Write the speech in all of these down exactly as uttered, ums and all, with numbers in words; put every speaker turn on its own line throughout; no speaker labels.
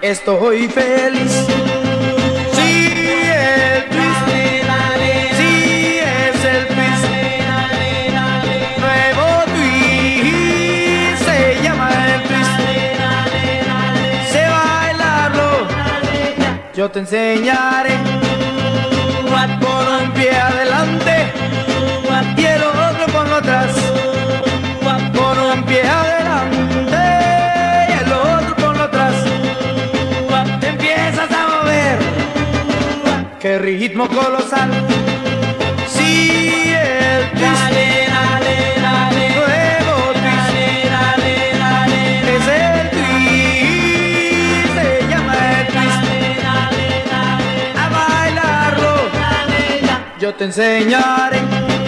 Estoy feliz. Sí, el twist. Sí, es el twist. Nuevo twist. Se llama el twist. Sé bailarlo. Yo te enseñaré. Con un pie adelante y el otro ponlo atrás. Con un pie adelante y el otro ponlo atrás. Te empiezas a mover. Qué ritmo colosal. Sí, el twist. Nuevo twist. Es el twist. Se llama el twist. A bailarlo. Yo te enseñaré.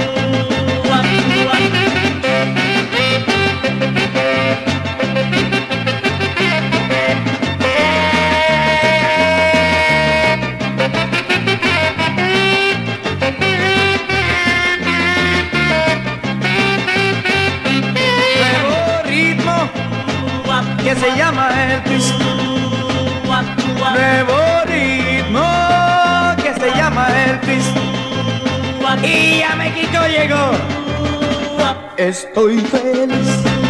Nuevo ritmo que se llama el twist. Nuevo ritmo que se llama el twist. Y a México llegó. Estoy feliz.